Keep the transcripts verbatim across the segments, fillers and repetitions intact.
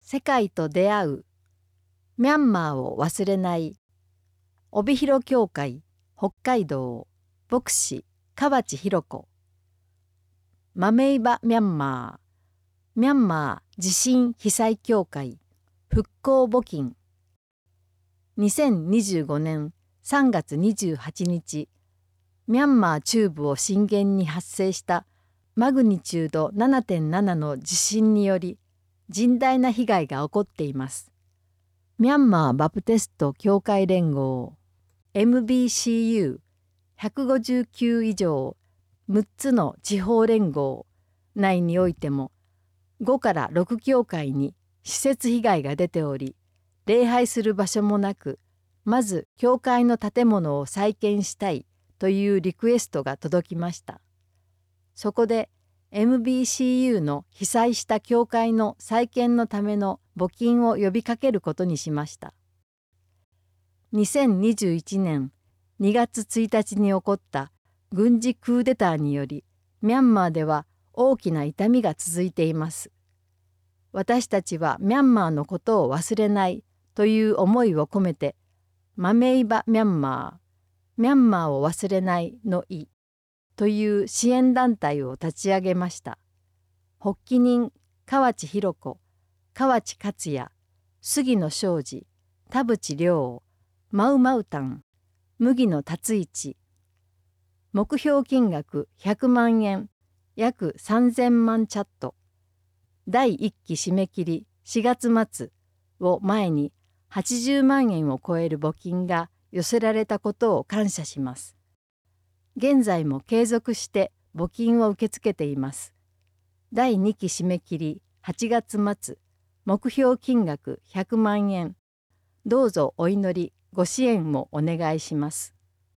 世界と出会う。ミャンマーを忘れない。帯広教会北海道牧師河内博子。マメイバミャンマー。ミャンマー地震被災協会復興募金。にせんにじゅうごねんさんがつにじゅうはちにち、ミャンマー中部を震源に発生したマグニチュード ななてんなな の地震により甚大な被害が起こっています。ミャンマーバプテスト教会連合 エムビーシーユーひゃくごじゅうきゅう 以上むっつの地方連合内においてもごからろく教会に施設被害が出ており、礼拝する場所もなく、まず教会の建物を再建したいというリクエストが届きました。そこでエムビーシーユー の被災した教会の再建のための募金を呼びかけることにしました。にせんにじゅういちねんにがつついたちに起こった軍事クーデターにより、ミャンマーでは大きな痛みが続いています。私たちはミャンマーのことを忘れないという思いを込めて、マメイバミャンマー、ミャンマーを忘れないの意という支援団体を立ち上げました。発起人河内博子、河内克也、杉野昌司、田淵亮、マウマウタン、麦野達一。目標金額ひゃくまんえん、約さんぜんまんチャット。だいいっき締め切りしがつ末を前にはちじゅうまんえんを超える募金が寄せられたことを感謝します。現在も継続して募金を受け付けています。だいにき締め切りはちがつ末、目標金額ひゃくまんえん。どうぞお祈り、ご支援をお願いします。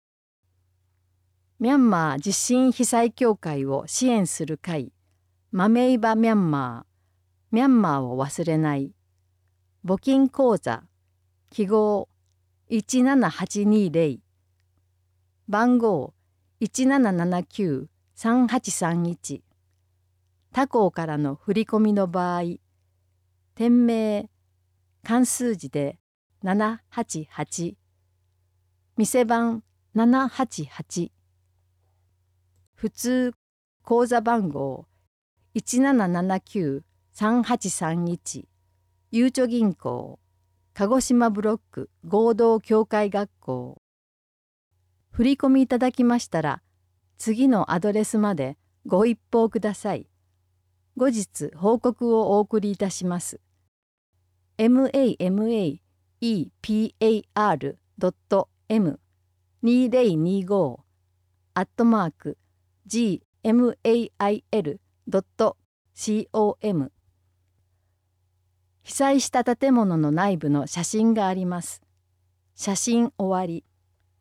ミャンマー地震被災協会を支援する会、マメイバミャンマー、ミャンマーを忘れない。募金口座、記号いちななはちにゼロ、番号いちななななきゅうさんはちさんいち。他行からの振り込みの場合、店名、漢数字でななはちはち、店番ななはちはち、普通口座番号いちななななきゅうさんはちさんいち、ゆうちょ銀行、鹿児島ブロック合同教会学校。振り込みいただきましたら、次のアドレスまでご一報ください。後日報告をお送りいたします。マメイパー ドット エム にせんにじゅうご アットマーク ジーエムエーアイエル ドット コム。被災した建物の内部の写真があります。写真終わり。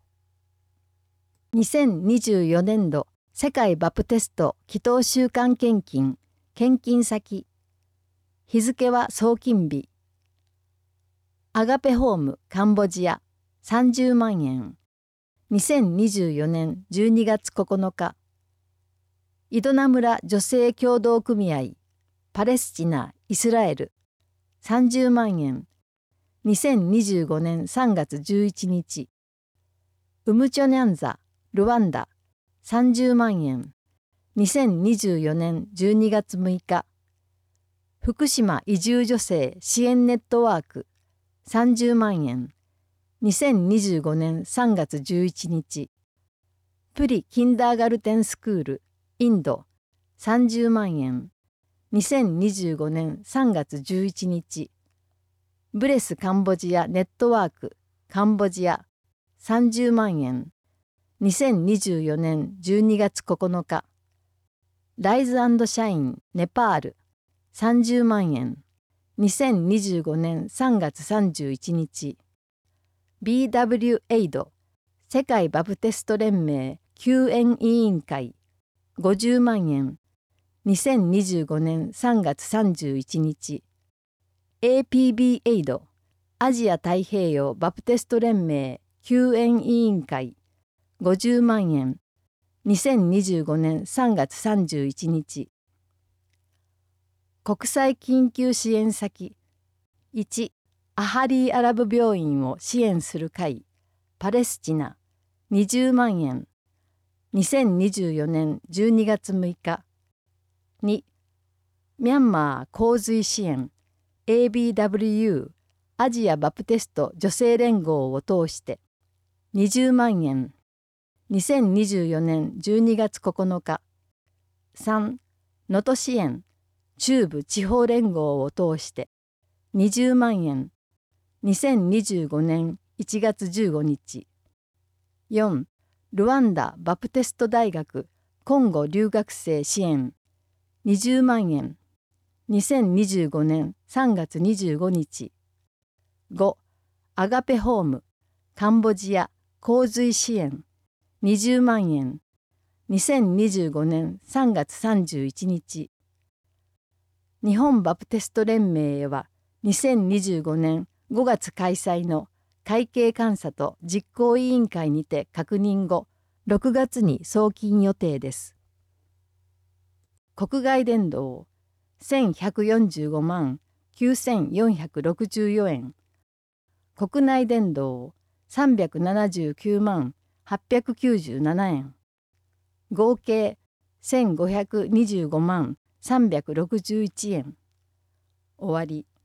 にせんにじゅうよねんど世界バプテスト祈祷週間献金献金先。日付は送金日。アガペホームカンボジアさんじゅうまんえん。にせんにじゅうよねんじゅうにがつここのか。井戸名村女性協同組合パレスチナ・イスラエルさんじゅうまんえん。にせんにじゅうごねんさんがつじゅういちにち。ウムチョニャンザルワンダさんじゅうまんえん。にせんにじゅうよねんじゅうにがつむいか。福島移住女性支援ネットワークさんじゅうまんえん。にせんにじゅうごねんさんがつじゅういちにち。プリキンダーガルテンスクールインドさんじゅうまんえん。にせんにじゅうごねんさんがつじゅういちにち。ブレスカンボジアネットワークカンボジアさんじゅうまんえん。にせんにじゅうよねんじゅうにがつここのか。ライズ&シャインネパールさんじゅうまんえん。にせんにじゅうごねんさんがつさんじゅういちにち。ビーダブリュー エイド世界バプテスト連盟救援委員会ごじゅうまんえん。にせんにじゅうごねんさんがつさんじゅういちにち。エーピービー エイドアジア太平洋バプテスト連盟救援委員会ごじゅうまんえん。にせんにじゅうごねんさんがつさんじゅういちにち。国際緊急支援先いち、アハリーアラブ病院を支援する会、パレスチナ、にじゅうまんえん、にせんにじゅうよねんじゅうにがつむいか。に、ミャンマー洪水支援、エービーダブリューユー、アジアバプテスト女性連合を通して、にじゅうまんえん、にせんにじゅうよねんじゅうにがつここのか。さん、能登支援、中部地方連合を通して、にじゅうまんえん、にせんにじゅうごねんいちがつじゅうごにち。よん、ルワンダ・バプテスト大学コンゴ留学生支援、にじゅうまんえん、にせんにじゅうごねんさんがつにじゅうごにち。ご、アガペホーム、カンボジア洪水支援、にじゅうまんえん、にせんにじゅうごねんさんがつさんじゅういちにち。日本バプテスト連盟へはにせんにじゅうごねんごがつ開催の会計監査と実行委員会にて確認後、ろくがつに送金予定です。国外伝道せんひゃくよんじゅうごまんきゅうせんよんひゃくろくじゅうよえん。国内伝道さんびゃくななじゅうきゅうまんはっぴゃくきゅうじゅうななえん。合計せんごひゃくにじゅうごまんさんびゃくろくじゅういちえん。終わり。